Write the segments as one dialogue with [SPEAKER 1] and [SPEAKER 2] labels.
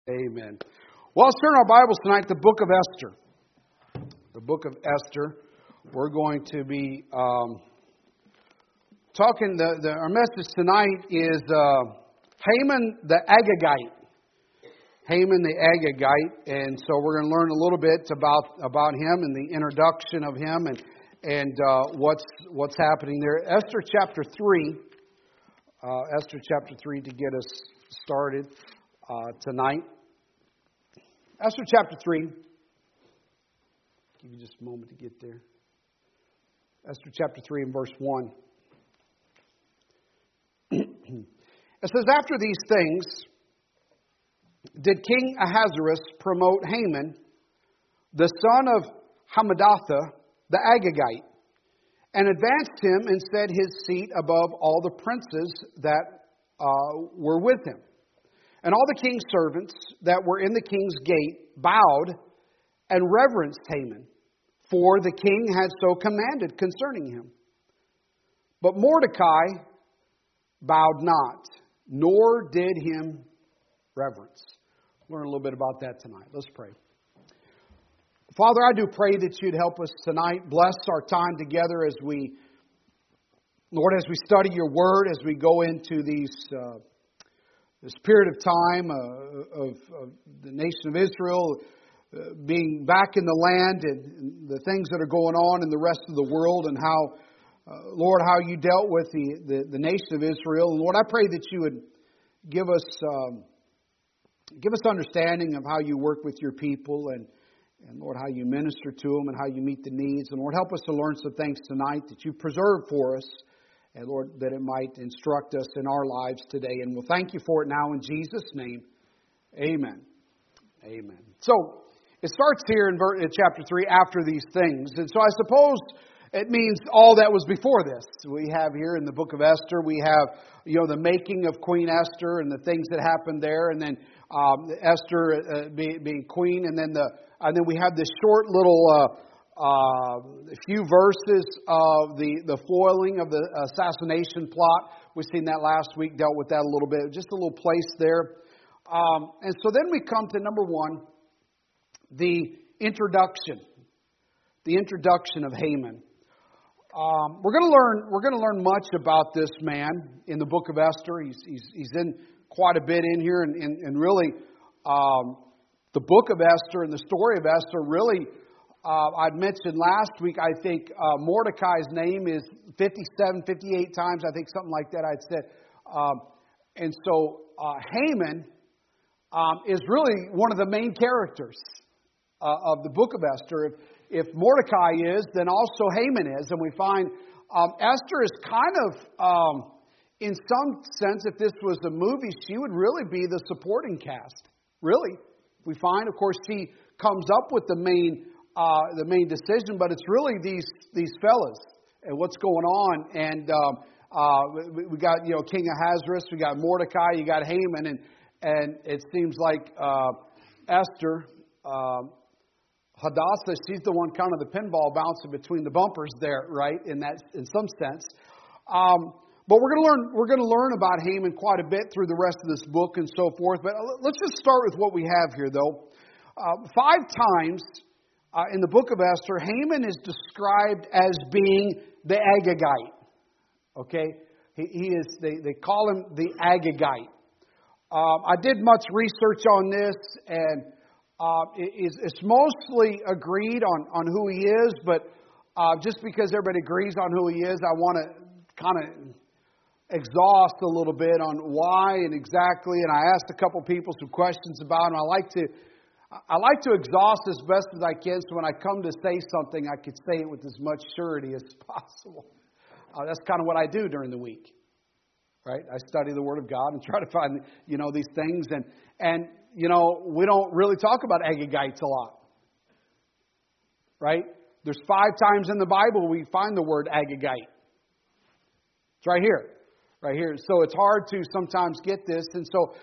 [SPEAKER 1] Amen. Well, let's turn our Bibles tonight to the book of Esther. The book of Esther. We're going to be talking, our message tonight is Haman the Agagite. Haman the Agagite. And so we're going to learn a little bit about him and the introduction of him and what's happening there. Esther chapter 3. Esther chapter 3 to get us started tonight. Esther chapter 3. Give you just a moment to get there. Esther chapter 3 and verse 1. It says, after these things, did King Ahasuerus promote Haman, the son of Hammedatha, the Agagite, and advanced him and set his seat above all the princes that were with him. And all the king's servants that were in the king's gate bowed and reverenced Haman, for the king had so commanded concerning him. But Mordecai bowed not, nor did him reverence. Learn a little bit about that tonight. Let's pray. Father, I do pray that you'd help us tonight. Bless our time together as we, Lord, as we study your word, as we go into this period of time of the nation of Israel being back in the land and the things that are going on in the rest of the world, and how, Lord, how you dealt with the nation of Israel. And Lord, I pray that you would give us understanding of how you work with your people, and Lord, how you minister to them and how you meet the needs. And Lord, help us to learn some things tonight that you preserve for us. And Lord, that it might instruct us in our lives today. And we'll thank you for it now in Jesus' name. Amen. Amen. So, it starts here in chapter 3, after these things. And so I suppose it means all that was before this. We have here in the book of Esther, we have, the making of Queen Esther and the things that happened there. And then Esther being queen. And then we have this short little few verses of the foiling of the assassination plot. We've seen that last week, dealt with that a little bit. Just a little place there. And so then we come to number 1, the introduction. The introduction of Haman. We're going to learn much about this man in the book of Esther. He's in quite a bit in here, and really the book of Esther and the story of Esther really. I'd mentioned last week, I think Mordecai's name is 57, 58 times, I think something like that I'd said. And so Haman is really one of the main characters of the book of Esther. If Mordecai is, then also Haman is. And we find Esther is kind of, in some sense, if this was a movie, she would really be the supporting cast. Really. We find, of course, she comes up with the main decision, but it's really these fellas and what's going on. And we got King Ahasuerus, we got Mordecai, you got Haman, and it seems like Esther, Hadassah, she's the one kind of the pinball bouncing between the bumpers there, right? In some sense. But we're going to learn about Haman quite a bit through the rest of this book and so forth. But let's just start with what we have here, though. 5 times. In the book of Esther, Haman is described as being the Agagite. Okay, he is. They call him the Agagite. I did much research on this, and it's mostly agreed on who he is. But just because everybody agrees on who he is, I want to kind of exhaust a little bit on why and exactly. And I asked a couple people some questions about him. I like to exhaust as best as I can, so when I come to say something, I could say it with as much surety as possible. That's kind of what I do during the week, right? I study the Word of God and try to find, these things. And we don't really talk about Agagites a lot, right? There's 5 times in the Bible we find the word Agagite. It's right here. Right here. So it's hard to sometimes get this. And so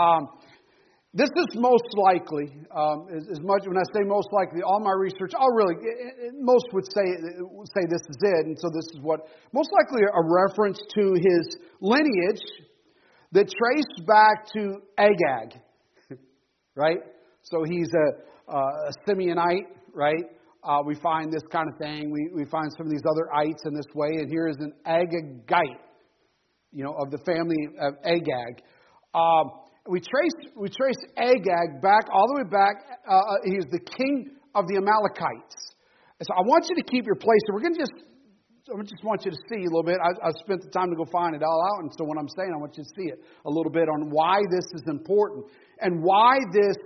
[SPEAKER 1] this is most likely, as much when I say most likely, all my research, most would say this is it. And so this is what, most likely a reference to his lineage that traced back to Agag. right? So he's a Simeonite, right? We find this kind of thing. We find some of these other ites in this way. And here is an Agagite, of the family of Agag. We trace Agag back, all the way back. He was the king of the Amalekites. And so I want you to keep your place. So I just want you to see a little bit. I spent the time to go find it all out. And so what I'm saying, I want you to see it a little bit on why this is important. And why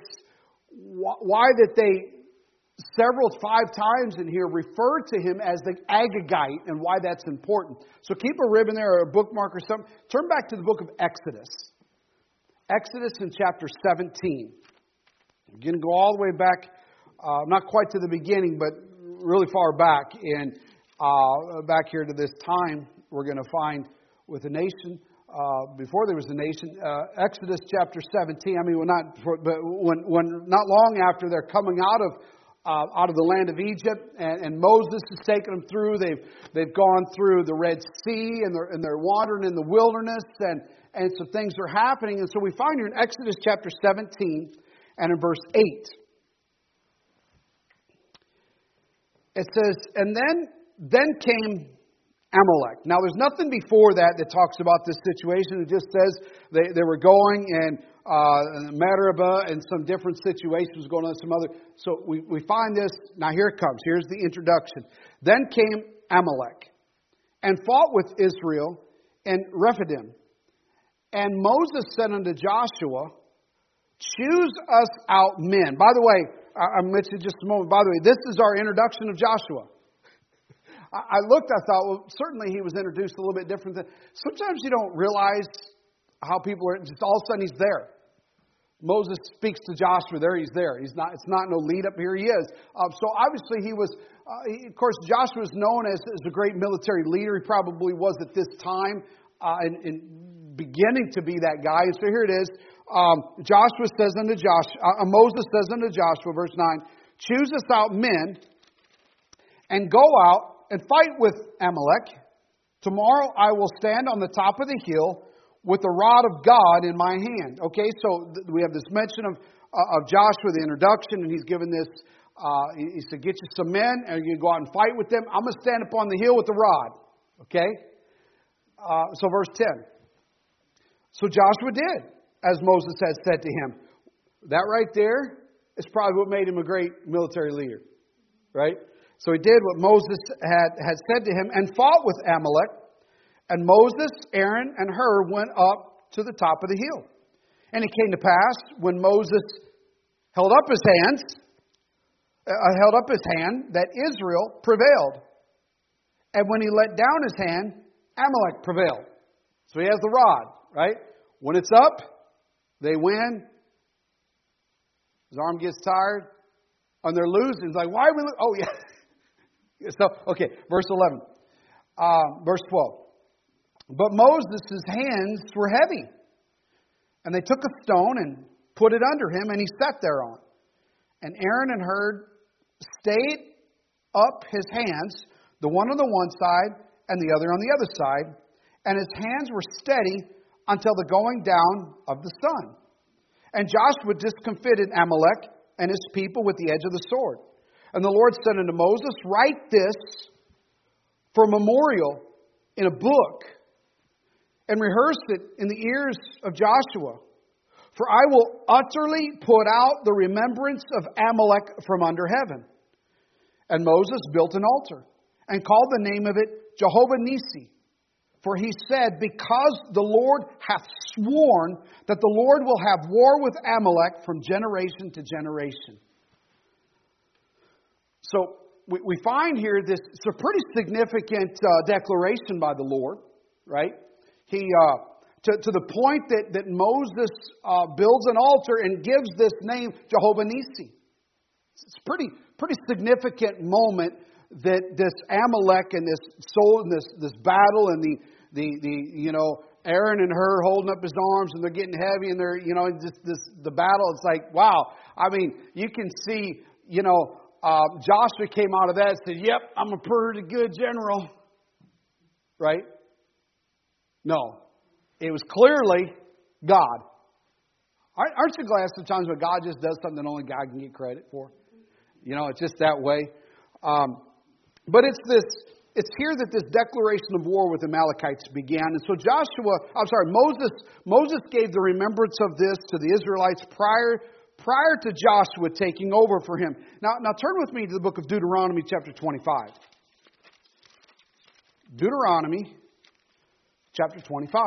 [SPEAKER 1] that they five times in here refer to him as the Agagite, and why that's important. So keep a ribbon there or a bookmark or something. Turn back to the book of Exodus. Exodus in chapter 17. I'm going to go all the way back, not quite to the beginning, but really far back. And back here to this time, we're going to find with the nation, before there was a nation, Exodus chapter 17. I mean, when not long after they're coming out of the land of Egypt, and Moses has taken them through. They've gone through the Red Sea, and they're wandering in the wilderness, and some things are happening. And so we find here in Exodus chapter 17 and in verse 8. It says, and then came Amalek. Now there's nothing before that talks about this situation. It just says they were going, and Meribah, and some different situations going on, some other. So we find this. Now here it comes. Here's the introduction. Then came Amalek and fought with Israel in Rephidim. And Moses said unto Joshua, choose us out men. By the way, I mentioned just a moment. By the way, this is our introduction of Joshua. I looked, I thought, well, certainly he was introduced a little bit different. Sometimes you don't realize how people are, just all of a sudden he's there. Moses speaks to Joshua there, he's there. It's not no lead up, here he is. So obviously he was, of course, Joshua is known as a great military leader. He probably was at this time, and beginning to be that guy. And so here it is. Moses says unto Joshua, verse 9, choose us out men and go out and fight with Amalek. Tomorrow I will stand on the top of the hill with the rod of God in my hand. Okay, so we have this mention of Joshua, the introduction, and he's given this, he said, get you some men, and you go out and fight with them. I'm going to stand up on the hill with the rod. Okay? So verse 10. So Joshua did, as Moses had said to him. That right there is probably what made him a great military leader. Right? So he did what Moses had said to him and fought with Amalek. And Moses, Aaron, and Hur went up to the top of the hill. And it came to pass, when Moses held up his hand, that Israel prevailed. And when he let down his hand, Amalek prevailed. So he has the rod, right? When it's up, they win. His arm gets tired. And they're losing. It's like, why are we losing? Oh, yeah. So, okay, verse 11. Verse 12. But Moses' hands were heavy. And they took a stone and put it under him, and he sat thereon. And Aaron and Hur stayed up his hands, the one on the one side and the other on the other side. And his hands were steady until the going down of the sun. And Joshua discomfited Amalek and his people with the edge of the sword. And the Lord said unto Moses, write this for a memorial in a book, and rehearse it in the ears of Joshua. For I will utterly put out the remembrance of Amalek from under heaven. And Moses built an altar, and called the name of it Jehovah Nissi. For he said, because the Lord hath sworn that the Lord will have war with Amalek from generation to generation. So we find here this, it's a pretty significant declaration by the Lord, right? He, to the point that Moses builds an altar and gives this name Jehovah Nissi. It's a pretty significant moment that this Amalek and this battle and the Aaron and Hur holding up his arms and they're getting heavy and they're the battle. It's like, wow. I mean, you can see Joshua came out of that and said, "Yep, I'm a pretty good general." Right? No, it was clearly God. Aren't you glad sometimes when God just does something that only God can get credit for? You know, it's just that way. But it's here that this declaration of war with the Amalekites began. And so Moses gave the remembrance of this to the Israelites prior to Joshua taking over for him. Now turn with me to the book of Deuteronomy chapter 25. Deuteronomy chapter 25.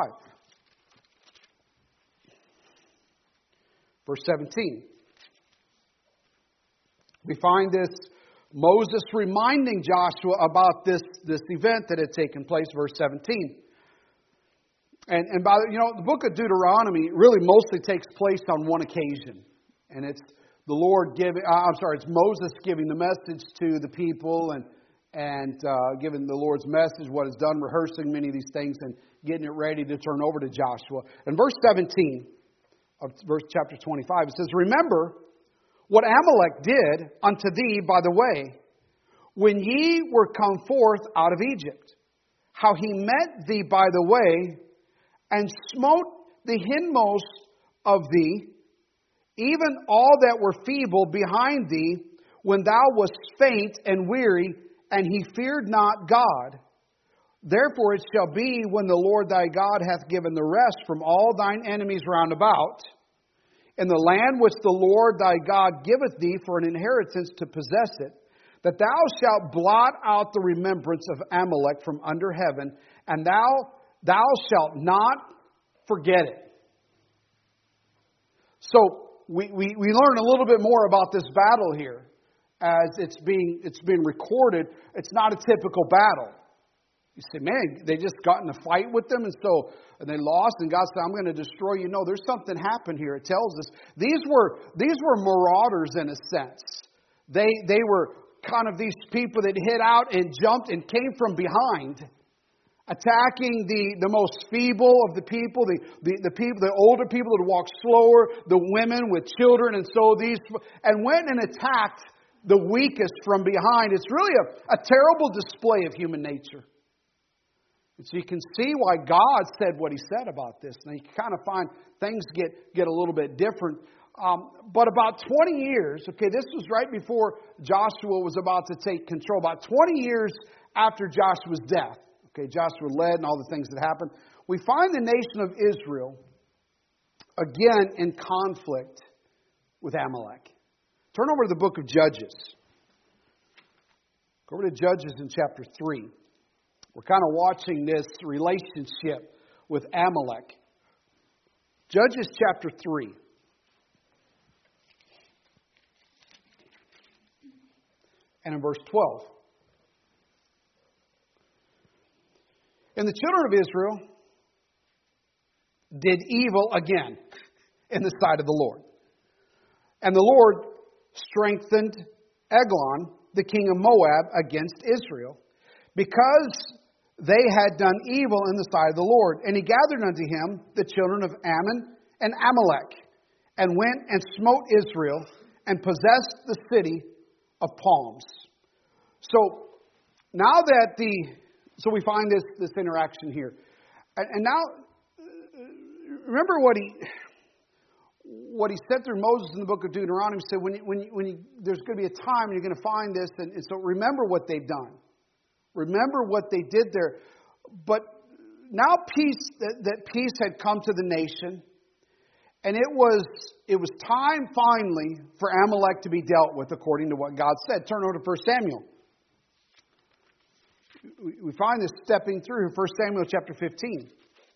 [SPEAKER 1] Verse 17. We find this Moses reminding Joshua about this event that had taken place, verse 17. And by the book of Deuteronomy really mostly takes place on one occasion. And it's it's Moses giving the message to the people and giving the Lord's message, what is done, rehearsing many of these things and getting it ready to turn over to Joshua. In verse 17 of verse chapter 25, it says, "Remember what Amalek did unto thee by the way, when ye were come forth out of Egypt, how he met thee by the way, and smote the hindmost of thee, even all that were feeble behind thee, when thou wast faint and weary, and he feared not God. Therefore it shall be, when the Lord thy God hath given the rest from all thine enemies round about, in the land which the Lord thy God giveth thee for an inheritance to possess it, that thou shalt blot out the remembrance of Amalek from under heaven, and thou shalt not forget it." So we learn a little bit more about this battle here as it's being recorded. It's not a typical battle. You say, man, they just got in a fight with them and they lost, and God said, "I'm going to destroy you." No, there's something happened here. It tells us these were marauders in a sense. They were kind of these people that hid out and jumped and came from behind, attacking the most feeble of the people, the people, the older people that walked slower, the women with children, and went and attacked the weakest from behind. It's really a terrible display of human nature. And so you can see why God said what He said about this. Now you can kind of find things get a little bit different. But about 20 years, this was right before Joshua was about to take control. About 20 years after Joshua's death, Joshua led and all the things that happened, we find the nation of Israel again in conflict with Amalek. Turn over to the book of Judges. Go over to Judges in chapter 3. We're kind of watching this relationship with Amalek. Judges chapter 3. And in verse 12. "And the children of Israel did evil again in the sight of the Lord. And the Lord strengthened Eglon, the king of Moab, against Israel, because they had done evil in the sight of the Lord. And he gathered unto him the children of Ammon and Amalek, and went and smote Israel, and possessed the city of palms." So now that we find this interaction here, and now remember what he said through Moses in the book of Deuteronomy. He said, there's going to be a time you're going to find this, and so remember what they've done. Remember what they did there. But now peace had come to the nation, and it was time finally for Amalek to be dealt with according to what God said. Turn over to 1 Samuel. We find this stepping through 1 Samuel chapter 15.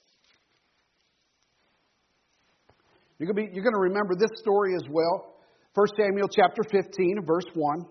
[SPEAKER 1] You're going to remember this story as well. 1 Samuel chapter 15, verse 1.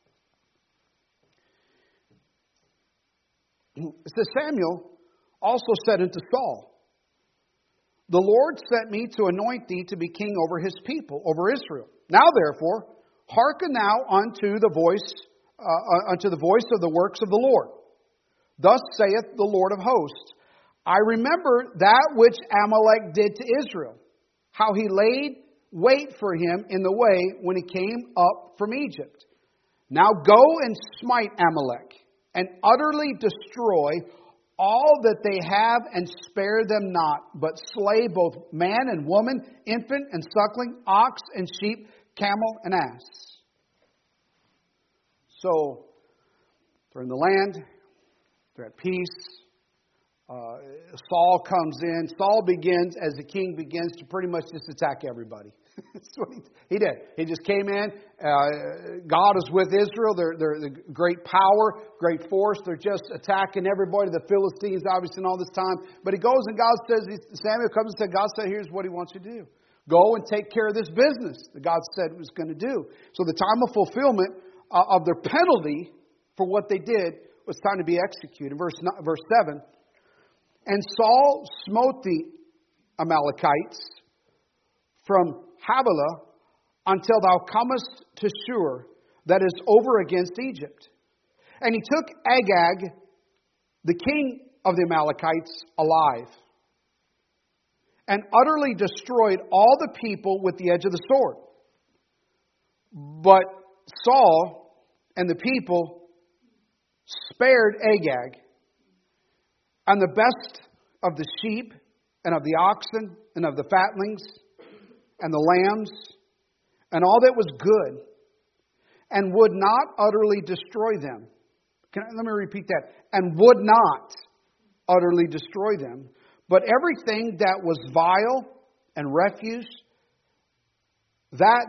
[SPEAKER 1] It says, "Samuel also said unto Saul, The Lord sent me to anoint thee to be king over his people, over Israel. Now therefore, hearken thou unto the voice of the works of the Lord. Thus saith the Lord of hosts, I remember that which Amalek did to Israel, how he laid wait for him in the way when he came up from Egypt. Now go and smite Amalek, and utterly destroy all that they have and spare them not, but slay both man and woman, infant and suckling, ox and sheep, camel and ass. So, they're in the land, they're at peace. Saul comes in. Saul begins, as the king begins, to pretty much just attack everybody. That's what he did. He just came in. God is with Israel. They're the great power, great force. They're just attacking everybody, the Philistines, obviously, in all this time. But he goes and God says, Samuel comes and said, God said, here's what he wants you to do. Go and take care of this business that God said he was going to do. So the time of fulfillment of their penalty for what they did was time to be executed. Verse 7. And Saul smote the Amalekites from Havilah until thou comest to Shur, that is over against Egypt. And he took Agag, the king of the Amalekites, alive, and utterly destroyed all the people with the edge of the sword. But Saul and the people spared Agag, and the best of the sheep, and of the oxen, and of the fatlings, and the lambs, and all that was good, and would not utterly destroy them. Let me repeat that. And would not utterly destroy them, but everything that was vile and refuse, that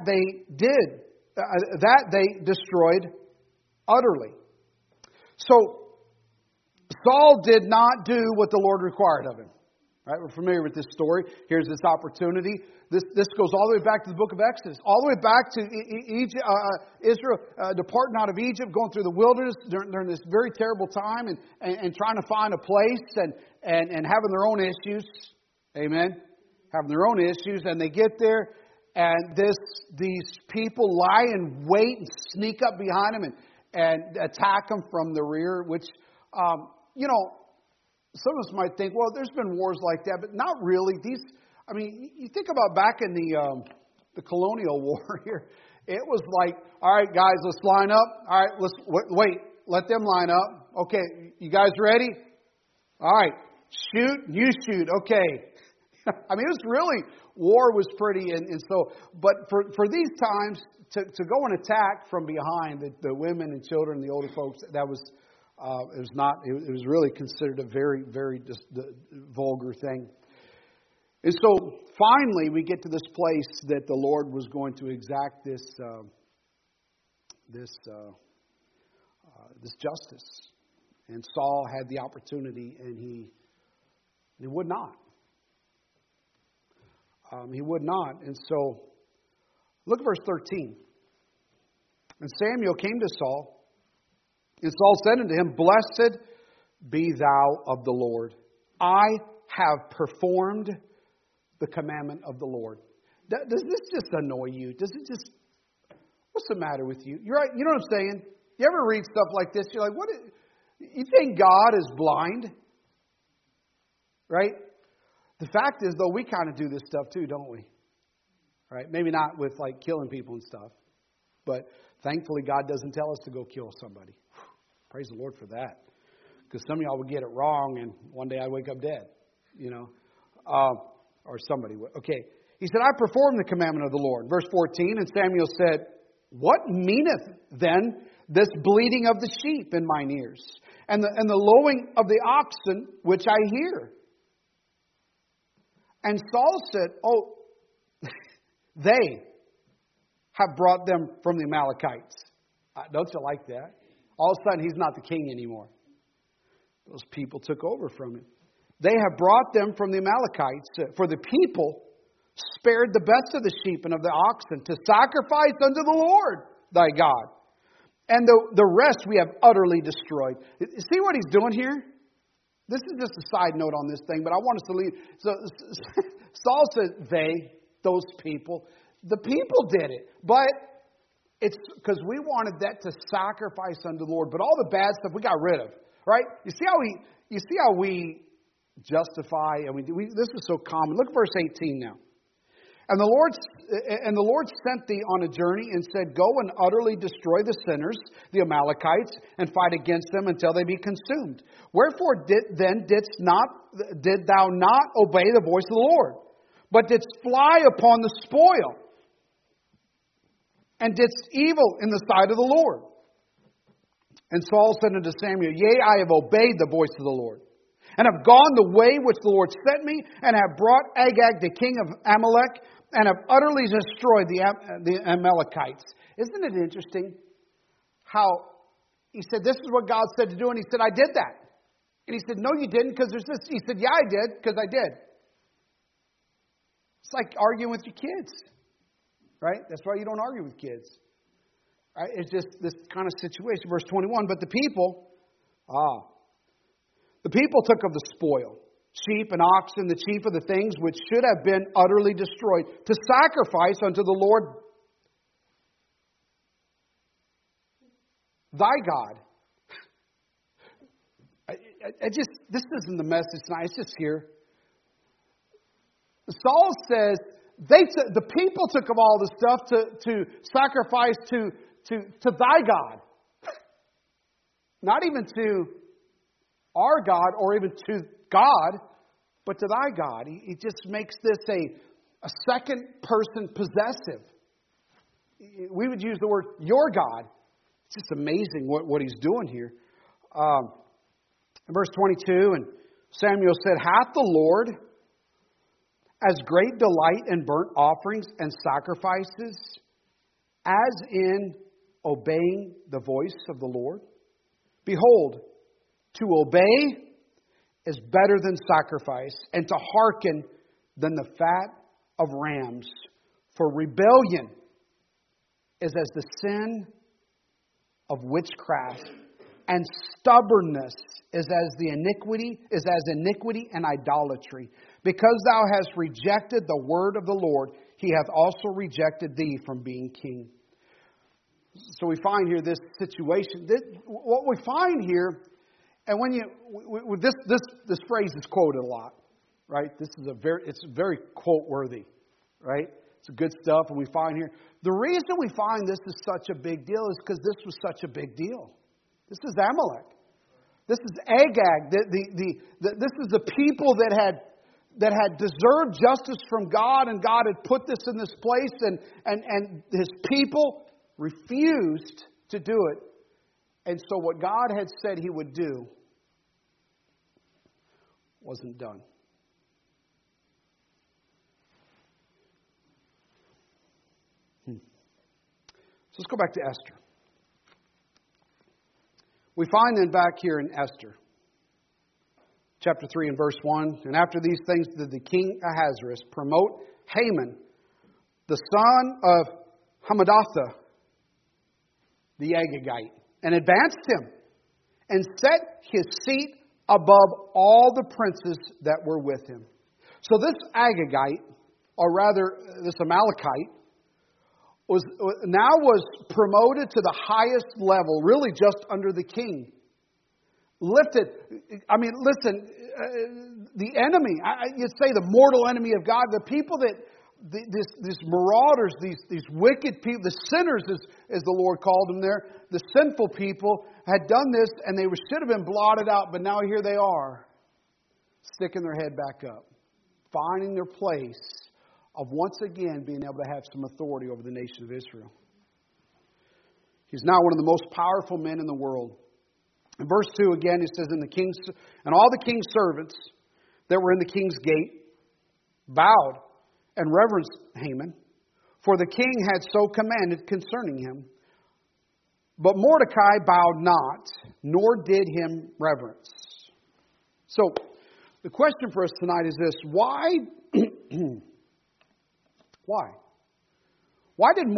[SPEAKER 1] they destroyed utterly. So, Saul did not do what the Lord required of him. Right? We're familiar with this story. Here's this opportunity. This goes all the way back to the book of Exodus. All the way back to Egypt, Israel departing out of Egypt, going through the wilderness during this very terrible time and trying to find a place and having their own issues. Amen? Having their own issues. And they get there and these people lie in wait and sneak up behind them and attack them from the rear, which... some of us might think, well, there's been wars like that, but not really. You think about back in the colonial war here. It was like, all right, guys, let's line up. All right, let's wait. Let them line up. Okay, you guys ready? All right, shoot. You shoot. Okay. It was really, war was pretty, and so, but for these times to go and attack from behind the women and children, the older folks, that was. It was really considered a very, very vulgar thing. And so finally we get to this place that the Lord was going to exact this justice. And Saul had the opportunity and he would not. He would not. And so look at verse 13. And Samuel came to Saul. And Saul said unto him, Blessed be thou of the Lord. I have performed the commandment of the Lord. Does this just annoy you? What's the matter with you? You're right. You know what I'm saying? You ever read stuff like this? You're like, you think God is blind? Right? The fact is, though, we kind of do this stuff too, don't we? Right? Maybe not with like killing people and stuff. But thankfully, God doesn't tell us to go kill somebody. Praise the Lord for that. Because some of y'all would get it wrong and one day I wake up dead. Or somebody would. Okay. He said, I performed the commandment of the Lord. Verse 14, and Samuel said, What meaneth then this bleating of the sheep in mine ears, and the lowing of the oxen which I hear? And Saul said, Oh, they have brought them from the Amalekites. Don't you like that? All of a sudden, he's not the king anymore. Those people took over from him. They have brought them from the Amalekites. For the people spared the best of the sheep and of the oxen to sacrifice unto the Lord thy God. And the rest we have utterly destroyed. See what he's doing here? This is just a side note on this thing, but I want us to leave. So Saul said, those people. The people did it. But it's because we wanted that to sacrifice unto the Lord. But all the bad stuff we got rid of. Right? You see how we justify, and this is so common. Look at verse 18 now. And the Lord sent thee on a journey and said, Go and utterly destroy the sinners, the Amalekites, and fight against them until they be consumed. Wherefore didst thou not obey the voice of the Lord, but didst fly upon the spoil, and didst evil in the sight of the Lord? And Saul said unto Samuel, Yea, I have obeyed the voice of the Lord, and have gone the way which the Lord sent me, and have brought Agag the king of Amalek, and have utterly destroyed the Amalekites. Isn't it interesting how he said, this is what God said to do, and he said, I did that. And he said, no, you didn't, because there's this. He said, yeah, I did, because I did. It's like arguing with your kids, right? That's why you don't argue with kids. Right? It's just this kind of situation. Verse 21, but the people took of the spoil, sheep and oxen, the chief of the things which should have been utterly destroyed, to sacrifice unto the Lord thy God. This isn't the message tonight, it's just here. Saul says, the people took of all the stuff to sacrifice to thy God. Not even to our God or even to God, but to thy God. He just makes this a second person possessive. We would use the word your God. It's just amazing what he's doing here. In verse 22, and Samuel said, Hath the Lord as great delight in burnt offerings and sacrifices as in obeying the voice of the Lord? Behold, to obey is better than sacrifice, and to hearken than the fat of rams. For rebellion is as the sin of witchcraft, and stubbornness is as iniquity and idolatry. Because thou hast rejected the word of the Lord, he hath also rejected thee from being king. So we find here this situation. What we find here, and when this phrase is quoted a lot, right? It's very quote worthy, right? It's good stuff, and we find here. The reason we find this is such a big deal is because this was such a big deal. This is Amalek. This is Agag. This is the people that had deserved justice from God, and God had put this in this place, and his people refused to do it. And so what God had said he would do wasn't done. So let's go back to Esther. We find then back here in Esther, chapter 3 and verse 1, and after these things did the king Ahasuerus promote Haman, the son of Hammedatha, the Agagite, and advanced him, and set his seat above all the princes that were with him. So this Agagite, or rather this Amalekite, was promoted to the highest level, really just under the king. Lifted. I mean, listen, the enemy, you'd say the mortal enemy of God, the people that, these marauders, these wicked people, the sinners as the Lord called them there, the sinful people had done this and they should have been blotted out, but now here they are, sticking their head back up, finding their place of once again being able to have some authority over the nation of Israel. He's now one of the most powerful men in the world. In verse 2 again, it says, and all the king's servants that were in the king's gate bowed and reverenced Haman, for the king had so commanded concerning him. But Mordecai bowed not, nor did him reverence. So, the question for us tonight is this: Why didn't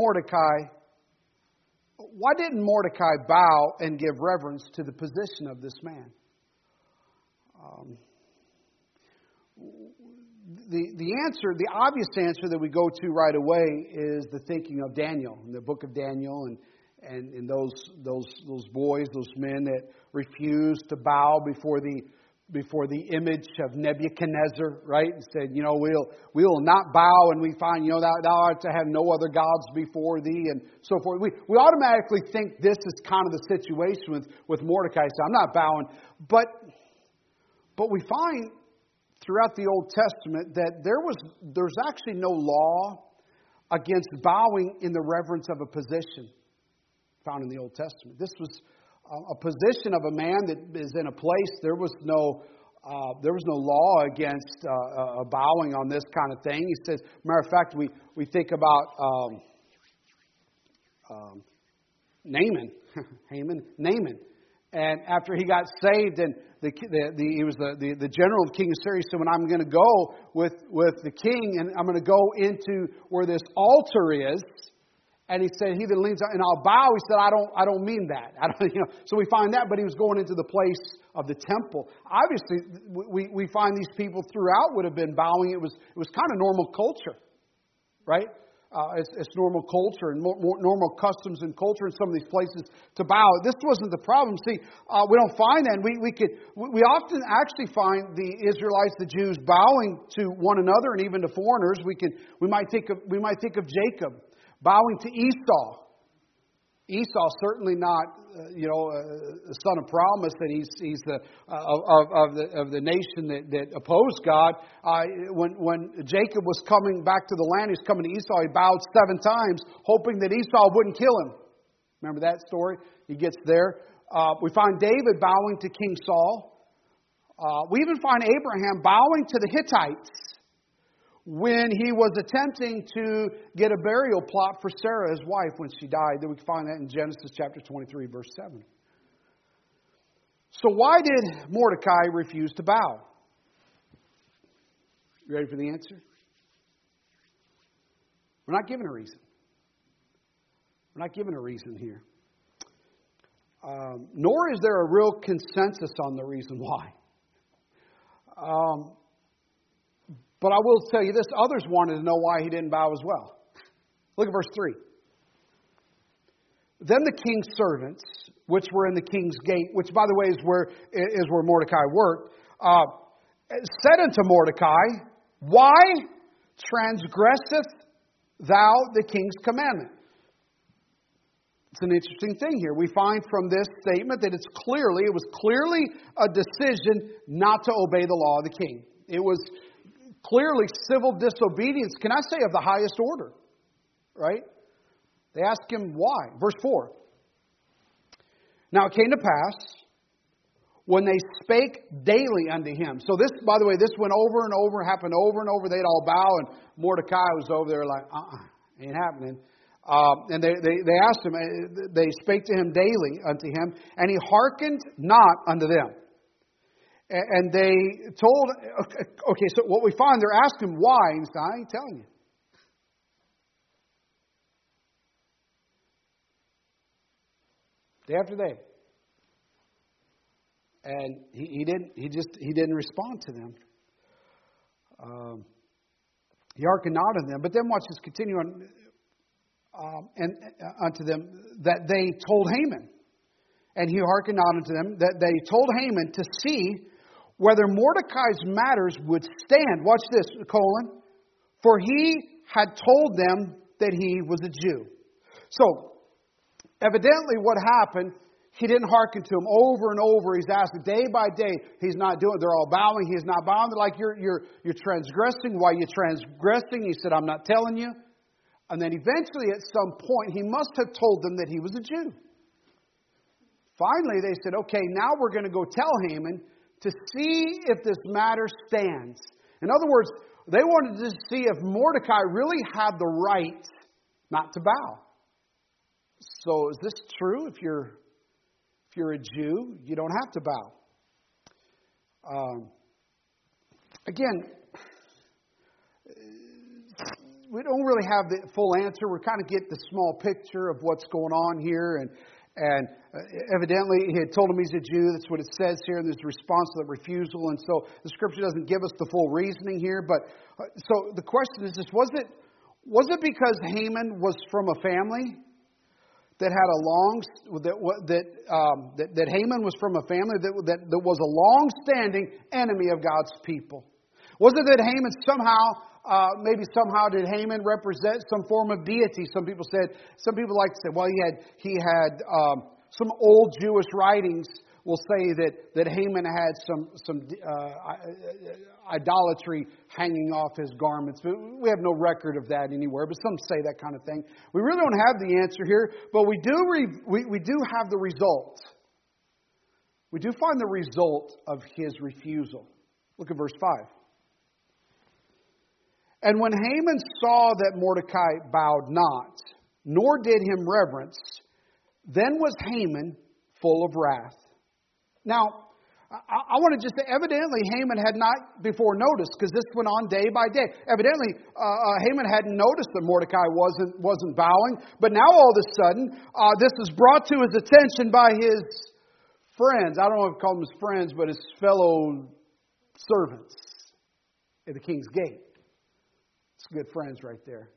[SPEAKER 1] Mordecai bow and give reverence to the position of this man? The answer, the obvious answer that we go to right away is the thinking of Daniel, in the book of Daniel, and those boys, those men that refused to bow before the before the image of Nebuchadnezzar, right? And said, we will not bow, and we find, thou art to have no other gods before thee, and so forth. We automatically think this is kind of the situation with Mordecai. So I'm not bowing. But we find throughout the Old Testament that there's actually no law against bowing in the reverence of a position found in the Old Testament. This was a position of a man that is in a place. There was no law against bowing on this kind of thing. He says, matter of fact, we think about Naaman, Naaman, and after he got saved, and he was the general of the king of Syria. He said, when I'm going to go with the king, and I'm going to go into where this altar is. And he said, he that leans out, and I'll bow. He said, I don't mean that. So we find that, but he was going into the place of the temple. Obviously, we find these people throughout would have been bowing. It was kind of normal culture, right? It's normal culture and more normal customs and culture in some of these places to bow. This wasn't the problem. See, we don't find that. We often actually find the Israelites, the Jews, bowing to one another and even to foreigners. We might think of Jacob bowing to Esau. Esau certainly not, a son of promise, that he's the of the nation that opposed God. When Jacob was coming back to the land, he was coming to Esau. He bowed 7 times, hoping that Esau wouldn't kill him. Remember that story? He gets there. We find David bowing to King Saul. We even find Abraham bowing to the Hittites when he was attempting to get a burial plot for Sarah, his wife, when she died. Then we can find that in Genesis chapter 23, verse 7. So why did Mordecai refuse to bow? You ready for the answer? We're not given a reason. We're not given a reason here. Nor is there a real consensus on the reason why. But I will tell you this, others wanted to know why he didn't bow as well. Look at verse 3. Then the king's servants, which were in the king's gate, which by the way is where Mordecai worked, said unto Mordecai, why transgresseth thou the king's commandment? It's an interesting thing here. We find from this statement that it was clearly a decision not to obey the law of the king. It was clearly civil disobedience, can I say, of the highest order. Right? They ask him why. Verse 4. Now it came to pass, when they spake daily unto him. So this, by the way, this went over and over, happened over and over. They'd all bow, and Mordecai was over there like, ain't happening. And they asked him, they spake to him daily unto him, and he hearkened not unto them. And they told, okay, so what we find, they're asking why, and he said, I ain't telling you. Day after day. And he didn't respond to them. He hearkened not unto them. But then watch this continue on, and unto them, that they told Haman. And he hearkened not unto them, that they told Haman to see whether Mordecai's matters would stand. Watch this, for he had told them that he was a Jew. So, evidently what happened, he didn't hearken to him over and over. He's asking day by day. He's not doing it. They're all bowing. He's not bowing. They're like, you're transgressing. Why are you transgressing? He said, I'm not telling you. And then eventually at some point, he must have told them that he was a Jew. Finally, they said, okay, now we're going to go tell Haman to see if this matter stands. In other words, they wanted to see if Mordecai really had the right not to bow. So is this true? If you're a Jew, you don't have to bow. Again, we don't really have the full answer. We kind of get the small picture of what's going on here, and evidently he had told him he's a Jew. That's what it says here, and there's a response to the refusal. And so the Scripture doesn't give us the full reasoning here. But so the question is this: was it because Haman was from a family? that had a long that Haman was from a family that was a long-standing enemy of God's people? Was it that Haman maybe somehow did Haman represent some form of deity? Some people like to say, well, he had some old Jewish writings will say that Haman had some idolatry hanging off his garments. We have no record of that anywhere, but some say that kind of thing. We really don't have the answer here, but we do have the result. We do find the result of his refusal. Look at verse 5. And when Haman saw that Mordecai bowed not, nor did him reverence, then was Haman full of wrath. Now, I want to just say, evidently Haman had not before noticed, because this went on day by day. Evidently, Haman hadn't noticed that Mordecai wasn't bowing, but now all of a sudden, this is brought to his attention by his friends. I don't know if I call them his friends, but his fellow servants at the king's gate. It's good friends right there.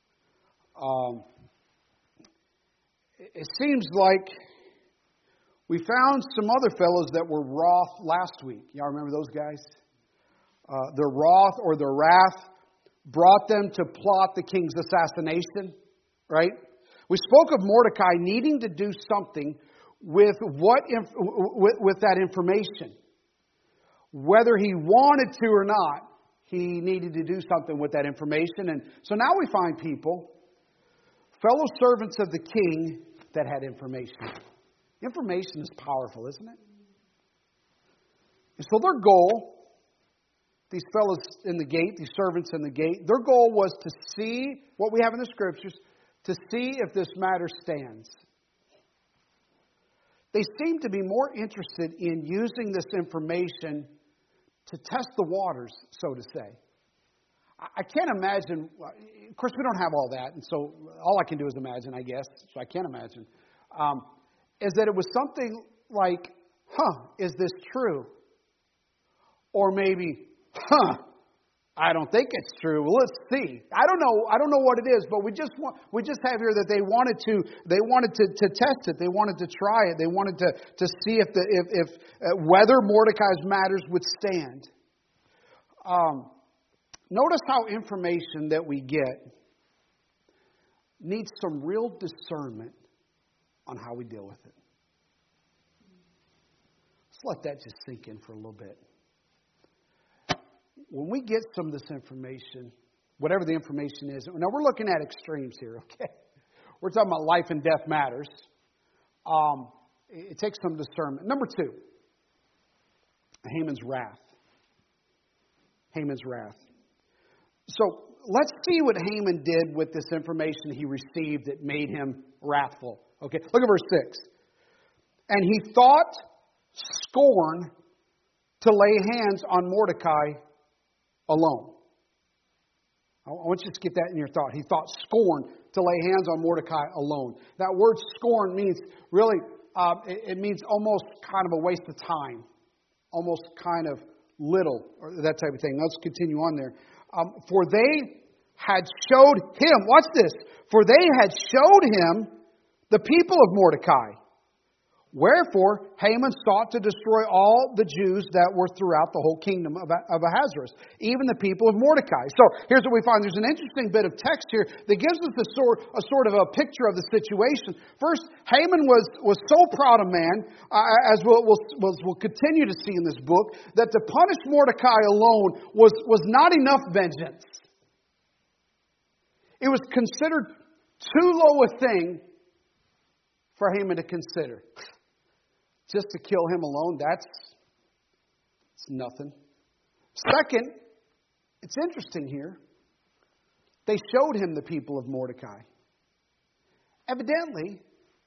[SPEAKER 1] It seems like we found some other fellows that were wroth last week. Y'all remember those guys? Their wrath or their wrath brought them to plot the king's assassination, right? We spoke of Mordecai needing to do something with that information. Whether he wanted to or not, he needed to do something with that information. And so now we find people, fellow servants of the king, that had information. Information is powerful, isn't it? And so their goal, these fellows in the gate, these servants in the gate, their goal was to see what we have in the Scriptures, to see if this matter stands. They seem to be more interested in using this information to test the waters, so to say. I can't imagine, of course we don't have all that, and so all I can do is imagine, I guess, so I can't imagine, is that it was something like, is this true? Or maybe, I don't think it's true. Well, let's see. I don't know what it is, but we just have here that they wanted to test it. They wanted to try it. They wanted to see if whether Mordecai's matters would stand. Notice how information that we get needs some real discernment on how we deal with it. Let's let that just sink in for a little bit. When we get some of this information, whatever the information is, now we're looking at extremes here, okay? We're talking about life and death matters. It takes some discernment. Number 2, Haman's wrath. Haman's wrath. So let's see what Haman did with this information he received that made him wrathful. Okay, look at verse 6. And he thought scorn to lay hands on Mordecai alone. I want you to get that in your thought. He thought scorn to lay hands on Mordecai alone. That word scorn means really, it means almost kind of a waste of time. Almost kind of little, or that type of thing. Let's continue on there. For they had showed him, watch this, for they had showed him the people of Mordecai. Wherefore, Haman sought to destroy all the Jews that were throughout the whole kingdom of Ahasuerus, even the people of Mordecai. So here's what we find. There's an interesting bit of text here that gives us a sort of a picture of the situation. First, Haman was so proud a man, as we'll continue to see in this book, that to punish Mordecai alone was not enough vengeance. It was considered too low a thing for Haman to consider. Just to kill him alone, it's nothing. Second, it's interesting here. They showed him the people of Mordecai. Evidently,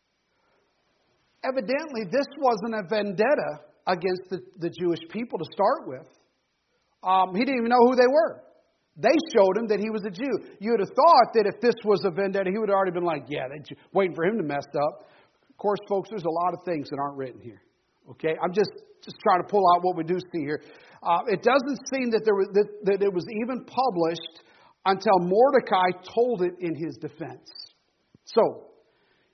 [SPEAKER 1] this wasn't a vendetta against the Jewish people to start with. He didn't even know who they were. They showed him that he was a Jew. You would have thought that if this was a vendetta, he would have already been like, yeah, they're waiting for him to mess up. Of course, folks, there's a lot of things that aren't written here. Okay, I'm just trying to pull out what we do see here. It doesn't seem that it was even published until Mordecai told it in his defense. So,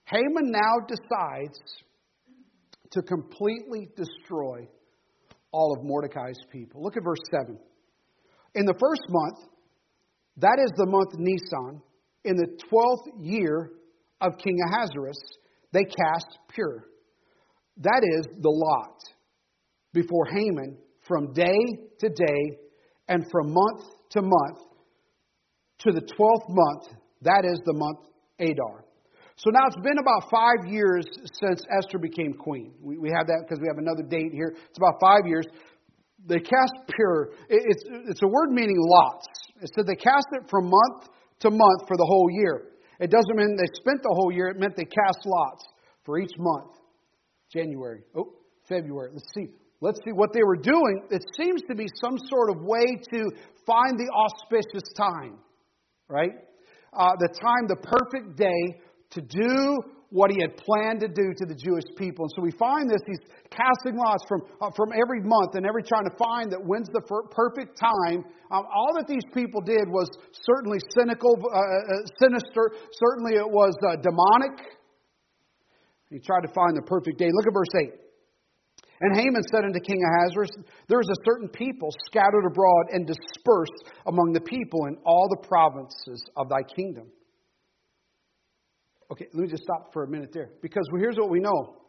[SPEAKER 1] Haman now decides to completely destroy all of Mordecai's people. Look at verse 7. In the first month, that is the month Nisan, in the 12th year of King Ahasuerus, they cast Pur. That is the lot before Haman from day to day and from month to month to the 12th month. That is the month Adar. So now it's been about 5 years since Esther became queen. We have that because we have another date here. It's about 5 years. They cast Pur. It's a word meaning lots. It said they cast it from month to month for the whole year. It doesn't mean they spent the whole year. It meant they cast lots for each month. January. February. Let's see what they were doing. It seems to be some sort of way to find the auspicious time. Right? The time, the perfect day to do what he had planned to do to the Jewish people. And so we find this, he's casting lots from every month and trying to find that when's the perfect time. All that these people did was certainly cynical, sinister. Certainly it was demonic. He tried to find the perfect day. Look at verse 8. And Haman said unto King Ahasuerus, there is a certain people scattered abroad and dispersed among the people in all the provinces of thy kingdom. Okay, let me just stop for a minute there. Because here's what we know.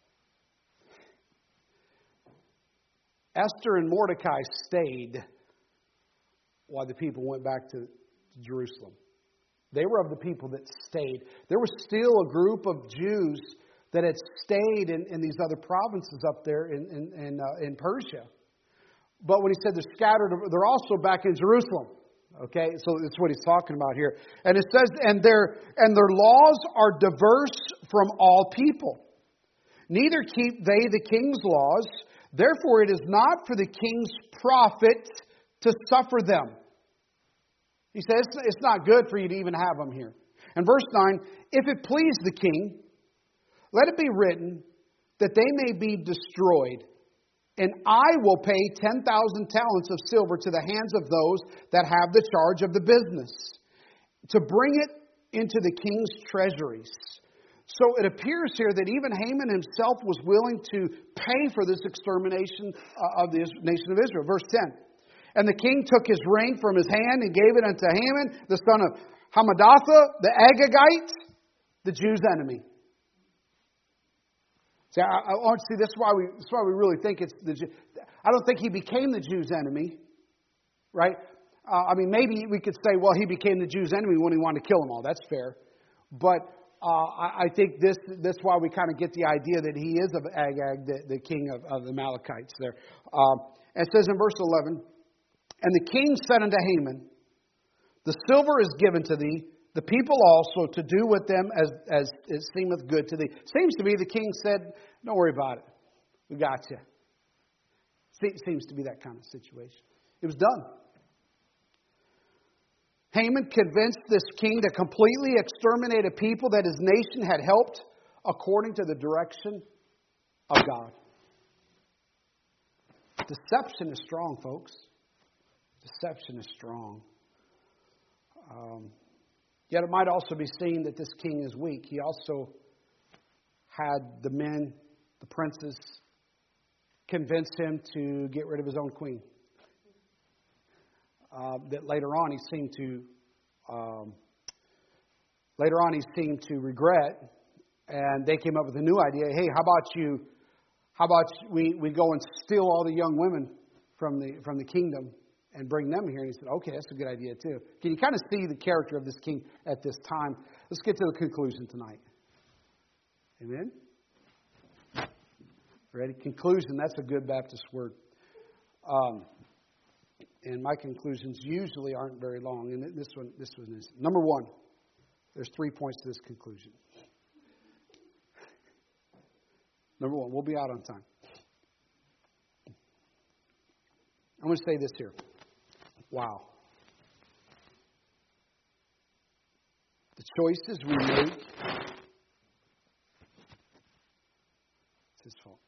[SPEAKER 1] Esther and Mordecai stayed while the people went back to Jerusalem. They were of the people that stayed. There was still a group of Jews that had stayed in these other provinces up there in Persia. But when he said they're scattered, they're also back in Jerusalem. Okay, so that's what he's talking about here. And it says, and their laws are diverse from all people. Neither keep they the king's laws. Therefore it is not for the king's profit to suffer them. He says, it's not good for you to even have them here. And verse 9, if it please the king, let it be written that they may be destroyed. And I will pay 10,000 talents of silver to the hands of those that have the charge of the business, to bring it into the king's treasuries. So it appears here that even Haman himself was willing to pay for this extermination of the nation of Israel. Verse 10. And the king took his ring from his hand and gave it unto Haman, the son of Hammedatha, the Agagite, the Jews' enemy. See, I want to see this is why we really think it's the. I don't think he became the Jews' enemy, right? I mean, maybe we could say, well, he became the Jews' enemy when he wanted to kill them all. That's fair, but I think that's why we kind of get the idea that he is of Agag, the king of the Amalekites. There, it says in verse 11, and the king said unto Haman, the silver is given to thee. The people also to do with them as it seemeth good to thee. Seems to be the king said, don't worry about it. We got you. Seems to be that kind of situation. It was done. Haman convinced this king to completely exterminate a people that his nation had helped according to the direction of God. Deception is strong, folks. Deception is strong. Yet it might also be seen that this king is weak. He also had the men, the princes, convince him to get rid of his own queen. That later on he seemed to regret, and they came up with a new idea. Hey, how about we go and steal all the young women from the kingdom and bring them here? And he said, okay, that's a good idea too. Can you kind of see the character of this king at this time? Let's get to the conclusion tonight. Amen? Ready? Conclusion, that's a good Baptist word. And my conclusions usually aren't very long. And this one is. Number one, there's 3 points to this conclusion. Number one, we'll be out on time. I'm going to say this here. Wow. The choices we make, it's his fault.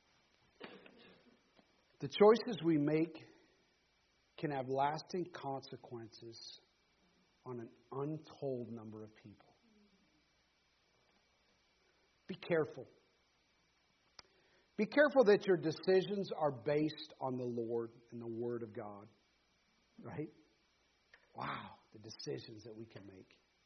[SPEAKER 1] The choices we make can have lasting consequences on an untold number of people. Be careful. Be careful that your decisions are based on the Lord and the Word of God. Right? Wow, the decisions that we can make.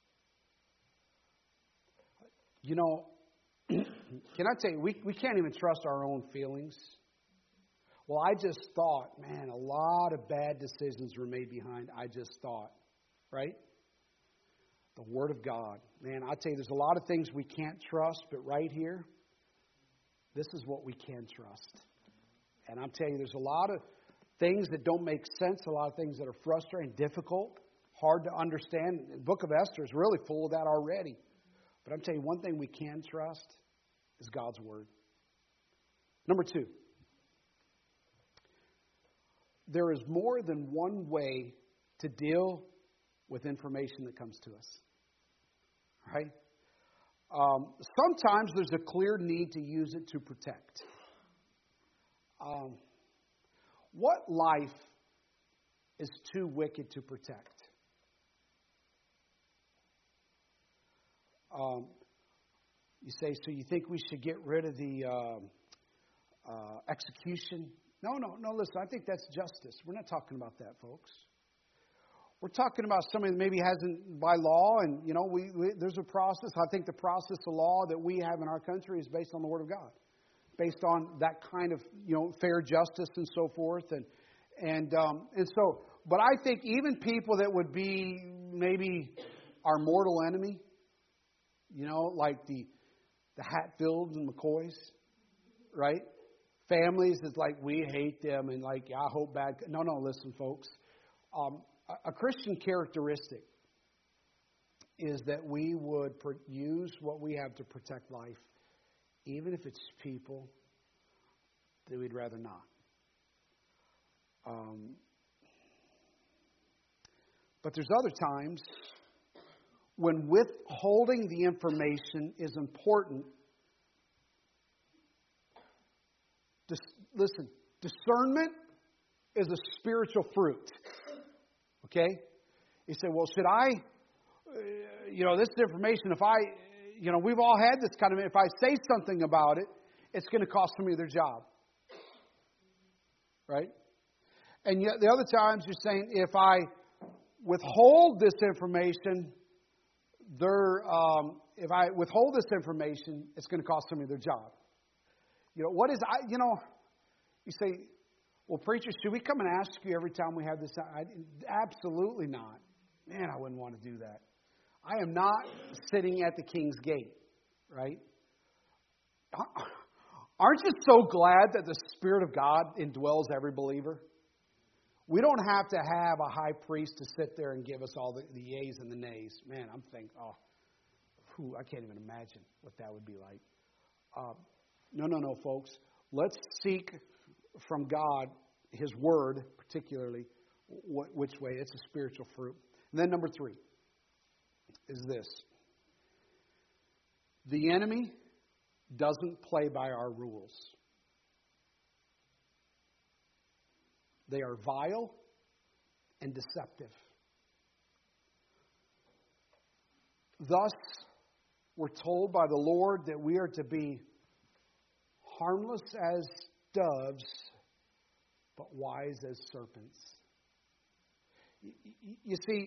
[SPEAKER 1] You know, can I tell you, we can't even trust our own feelings. Well, I just thought, man, a lot of bad decisions were made behind I just thought. Right? The Word of God. Man, I tell you, there's a lot of things we can't trust, but right here, this is what we can trust. And I'm telling you, there's a lot of things that don't make sense, a lot of things that are frustrating, difficult, hard to understand. The book of Esther is really full of that already. But I'm telling you, one thing we can trust is God's Word. Number 2, there is more than one way to deal with information that comes to us. Right? Sometimes there's a clear need to use it to protect. What life is too wicked to protect? You say, so you think we should get rid of the execution? No, listen, I think that's justice. We're not talking about that, folks. We're talking about somebody that maybe hasn't by law, and, you know, there's a process. I think the process of law that we have in our country is based on the Word of God, based on that kind of, you know, fair justice and so forth. And so, but I think even people that would be maybe our mortal enemy, you know, like the Hatfields and McCoys, right? Families is like, we hate them, and like, I hope bad. No, listen, folks. A Christian characteristic is that we would use what we have to protect life, even if it's people that we'd rather not. But there's other times when withholding the information is important. Listen, discernment is a spiritual fruit. Okay? You say, well, should I, this information, if I, we've all had this kind of, if I say something about it, it's going to cost somebody their job. Right? And yet the other times you're saying, if I withhold this information, if I withhold this information, it's going to cost somebody their job. You say, well, preacher, should we come and ask you every time we have this? Absolutely not. Man, I wouldn't want to do that. I am not sitting at the king's gate, right? Aren't you so glad that the Spirit of God indwells every believer? We don't have to have a high priest to sit there and give us all the yeas and the nays. Man, I'm thinking, I can't even imagine what that would be like. No, folks. Let's seek from God, His Word, particularly, which way. It's a spiritual fruit. And then number 3 is this. The enemy doesn't play by our rules. They are vile and deceptive. Thus, we're told by the Lord that we are to be harmless as doves, but wise as serpents. You see,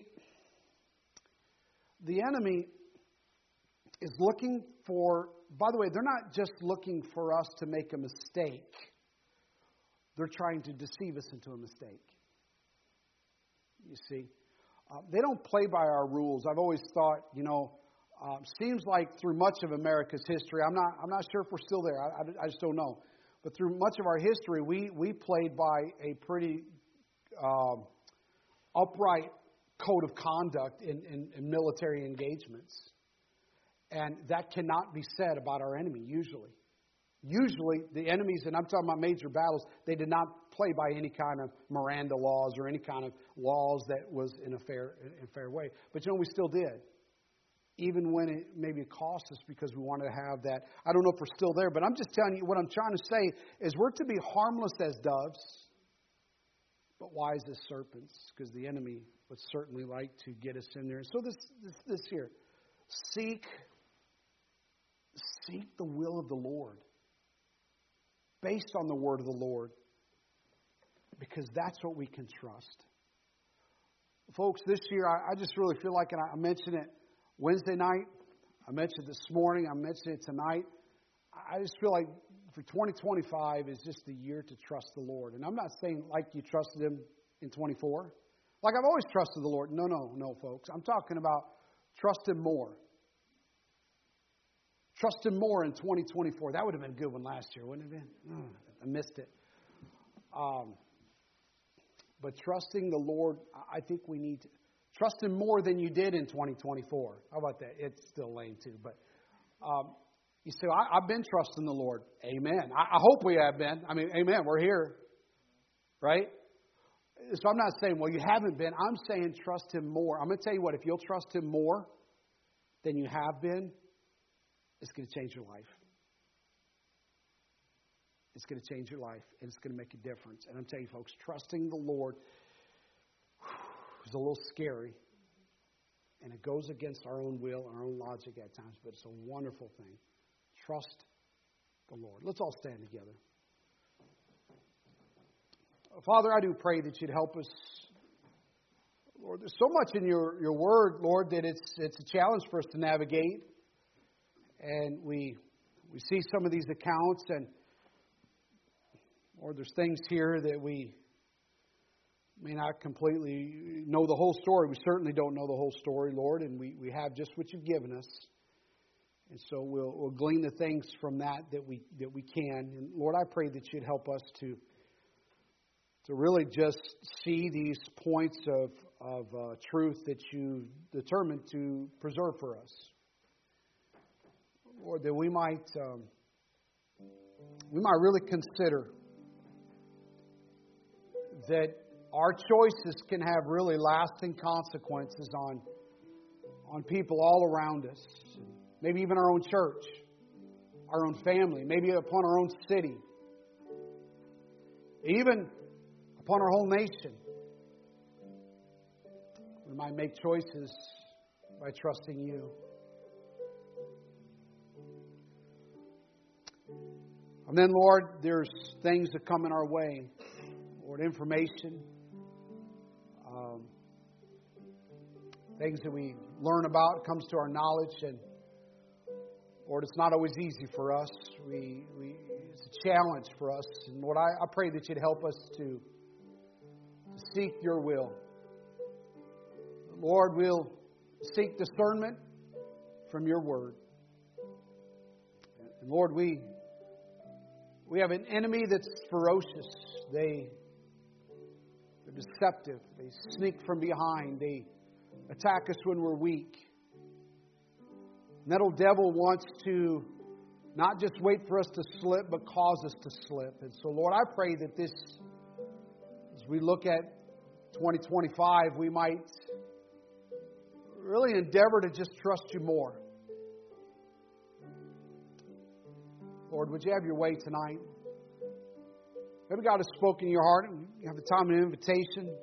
[SPEAKER 1] the enemy is looking for, by the way, they're not just looking for us to make a mistake. They're trying to deceive us into a mistake. You see, they don't play by our rules. I've always thought, seems like through much of America's history, I'm not sure if we're still there. I just don't know. But through much of our history, we played by a pretty upright code of conduct in military engagements. And that cannot be said about our enemy, usually. Usually, the enemies, and I'm talking about major battles, they did not play by any kind of Miranda laws or any kind of laws that was in a fair way. But we still did. Even when it maybe cost us because we wanted to have that. I don't know if we're still there, but I'm just telling you, what I'm trying to say is we're to be harmless as doves, but wise as serpents, because the enemy would certainly like to get us in there. So this here, seek seek the will of the Lord based on the word of the Lord, because that's what we can trust. Folks, this year, I just really feel like, and I mentioned it Wednesday night, I mentioned it this morning, I mentioned it tonight, I just feel like for 2025 is just the year to trust the Lord. And I'm not saying like you trusted Him in 24. Like I've always trusted the Lord. No, folks. I'm talking about trust Him more. Trust Him more in 2024. That would have been a good one last year, wouldn't it have been? I missed it. But trusting the Lord, I think we need to trust Him more than you did in 2024. How about that? It's still lame too. But you say, I've been trusting the Lord. Amen. I hope we have been. I mean, amen. We're here. Right? So I'm not saying, well, you haven't been. I'm saying trust Him more. I'm going to tell you what, if you'll trust Him more than you have been, it's going to change your life. It's going to change your life, and it's going to make a difference. And I'm telling you, folks, trusting the Lord is a little scary, and it goes against our own will, our own logic at times, but it's a wonderful thing. Trust the Lord. Let's all stand together. Father, I do pray that You'd help us. Lord, there's so much in Your Word, Lord, that it's a challenge for us to navigate. And we see some of these accounts, and Lord, there's things here that we may not completely know the whole story. We certainly don't know the whole story, Lord, and we have just what You've given us. And so we'll glean the things from that we can. And Lord, I pray that You'd help us to really just see these points of truth that You determined to preserve for us. Lord, that we might really consider that our choices can have really lasting consequences on people all around us. Maybe even our own church, our own family, maybe upon our own city, even upon our whole nation. We might make choices by trusting You. And then, Lord, there's things that come in our way. Lord, information, things that we learn about, comes to our knowledge. And Lord, it's not always easy for us. It's a challenge for us. And Lord, I pray that You'd help us to seek Your will. Lord, we'll seek discernment from Your Word. And Lord, we have an enemy that's ferocious. They're deceptive. They sneak from behind. They attack us when we're weak. And that old devil wants to not just wait for us to slip, but cause us to slip. And so, Lord, I pray that this, as we look at 2025, we might really endeavor to just trust You more. Lord, would You have Your way tonight? Maybe God has spoken in your heart and you have the time of invitation.